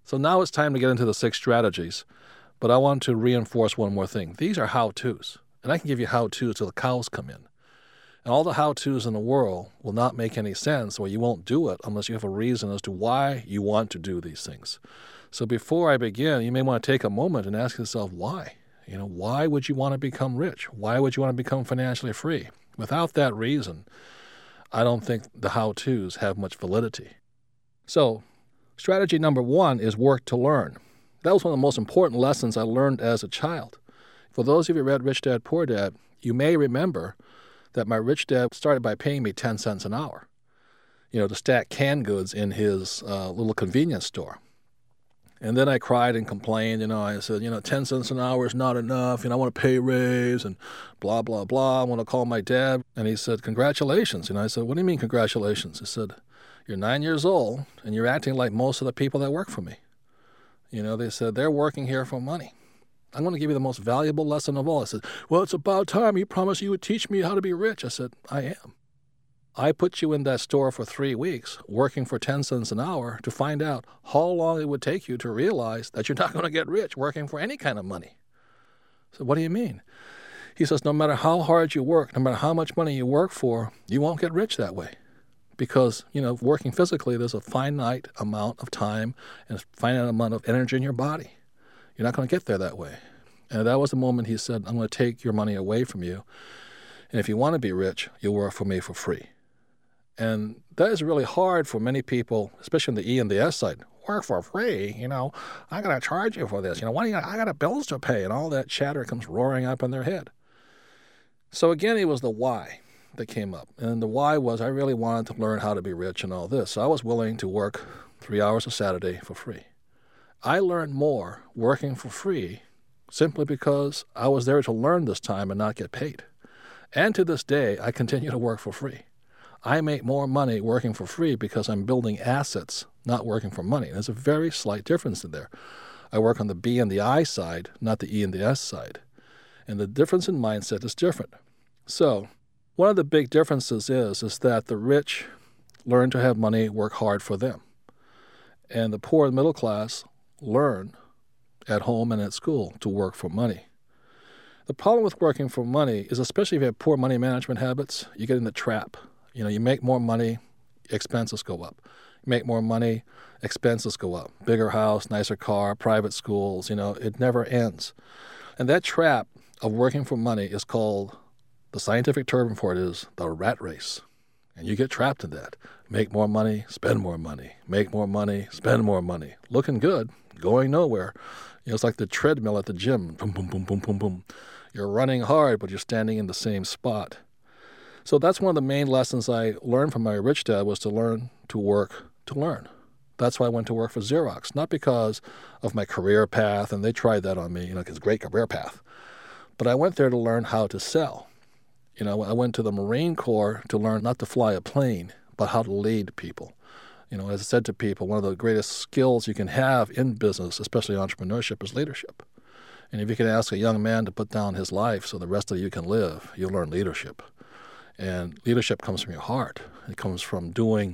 So now it's time to get into the 6 strategies, but I want to reinforce one more thing. These are how-tos, and I can give you how-tos till the cows come in. And all the how-tos in the world will not make any sense, or you won't do it unless you have a reason as to why you want to do these things. So before I begin, you may want to take a moment and ask yourself why. Why would you want to become rich? Why would you want to become financially free? Without that reason, I don't think the how-tos have much validity. So strategy number 1 is work to learn. That was one of the most important lessons I learned as a child. For those of you who read Rich Dad, Poor Dad, you may remember that my rich dad started by paying me 10 cents an hour, to stack canned goods in his little convenience store. And then I cried and complained, I said, 10 cents an hour is not enough, I want a pay raise and blah, blah, blah. I want to call my dad. And he said, congratulations. I said, what do you mean congratulations? He said, you're 9 years old and you're acting like most of the people that work for me. They said, they're working here for money. I'm going to give you the most valuable lesson of all. I said, well, it's about time. You promised you would teach me how to be rich. I said, I am. I put you in that store for 3 weeks, working for 10 cents an hour, to find out how long it would take you to realize that you're not going to get rich working for any kind of money. I said, what do you mean? He says, no matter how hard you work, no matter how much money you work for, you won't get rich that way. Because, working physically, there's a finite amount of time and a finite amount of energy in your body. You're not going to get there that way. And that was the moment he said, I'm going to take your money away from you. And if you want to be rich, you'll work for me for free. And that is really hard for many people, especially on the E and the S side. Work for free, I got to charge you for this. I got bills to pay, and all that chatter comes roaring up in their head. So again, it was the why that came up. And the why was I really wanted to learn how to be rich and all this. So I was willing to work 3 hours a Saturday for free. I learned more working for free simply because I was there to learn this time and not get paid. And to this day, I continue to work for free. I make more money working for free because I'm building assets, not working for money. There's a very slight difference in there. I work on the B and the I side, not the E and the S side. And the difference in mindset is different. So one of the big differences is that the rich learn to have money work hard for them. And the poor and middle class learn at home and at school to work for money. The problem with working for money is, especially if you have poor money management habits, you get in the trap. You make more money, expenses go up. You make more money, expenses go up. Bigger house, nicer car, private schools, it never ends. And that trap of working for money is called, the scientific term for it is the rat race. And you get trapped in that. Make more money, spend more money. Make more money, spend more money. Looking good, going nowhere. It's like the treadmill at the gym. Boom, boom, boom, boom, boom, boom. You're running hard, but you're standing in the same spot. So that's one of the main lessons I learned from my rich dad, was to learn to work to learn. That's why I went to work for Xerox, not because of my career path, and they tried that on me, because great career path. But I went there to learn how to sell. I went to the Marine Corps to learn not to fly a plane, but how to lead people. As I said to people, one of the greatest skills you can have in business, especially entrepreneurship, is leadership. And if you can ask a young man to put down his life so the rest of you can live, you'll learn leadership. And leadership comes from your heart. It comes from doing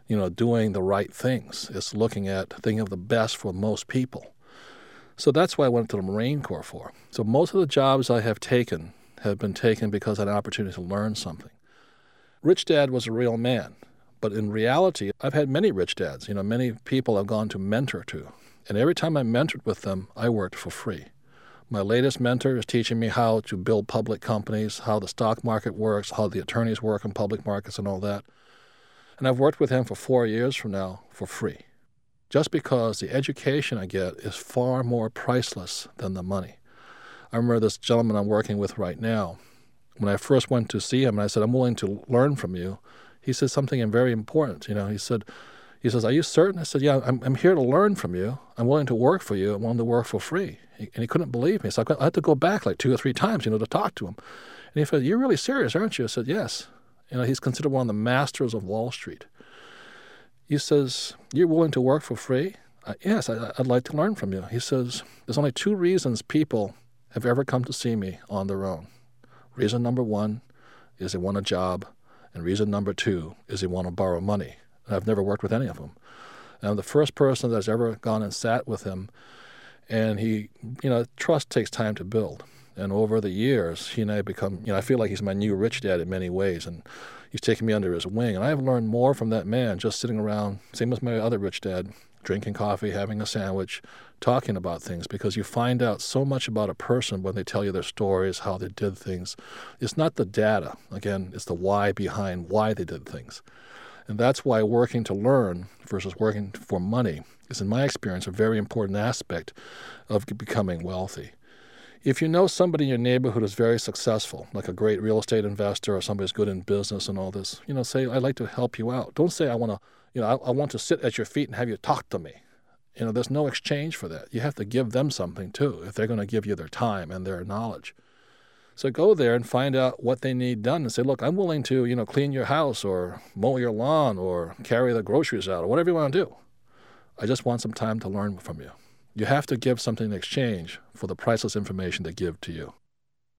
the right things. It's thinking of the best for most people. So that's why I went to the Marine Corps for. So most of the jobs I have been taken because I had an opportunity to learn something. Rich Dad was a real man. But in reality, I've had many rich dads. Many people I've gone to mentor to. And every time I mentored with them, I worked for free. My latest mentor is teaching me how to build public companies, how the stock market works, how the attorneys work in public markets and all that. And I've worked with him for 4 years from now for free, just because the education I get is far more priceless than the money. I remember this gentleman I'm working with right now. When I first went to see him and I said, I'm willing to learn from you, he said something very important. He says, are you certain? I said, yeah, I'm here to learn from you. I'm willing to work for you. I'm willing to work for free. And he couldn't believe me. So I had to go back like 2 or 3 times, to talk to him. And he said, you're really serious, aren't you? I said, yes. He's considered one of the masters of Wall Street. He says, you're willing to work for free? Yes, I'd like to learn from you. He says, there's only 2 reasons people have ever come to see me on their own. Reason number 1 is they want a job, and reason number 2 is they want to borrow money. And I've never worked with any of them. And I'm the first person that's ever gone and sat with him. And trust takes time to build. And over the years, he and I become, I feel like he's my new rich dad in many ways. And he's taken me under his wing. And I've learned more from that man just sitting around, same as my other rich dad, drinking coffee, having a sandwich, talking about things, because you find out so much about a person when they tell you their stories, how they did things. It's not the data. Again, it's the why behind why they did things. And that's why working to learn versus working for money is, in my experience, a very important aspect of becoming wealthy. If you know somebody in your neighborhood is very successful, like a great real estate investor or somebody who's good in business and all this, say, I'd like to help you out. Don't say, I want to sit at your feet and have you talk to me. There's no exchange for that. You have to give them something too if they're going to give you their time and their knowledge. So go there and find out what they need done and say, look, I'm willing to, clean your house or mow your lawn or carry the groceries out or whatever you want to do. I just want some time to learn from you. You have to give something in exchange for the priceless information they give to you.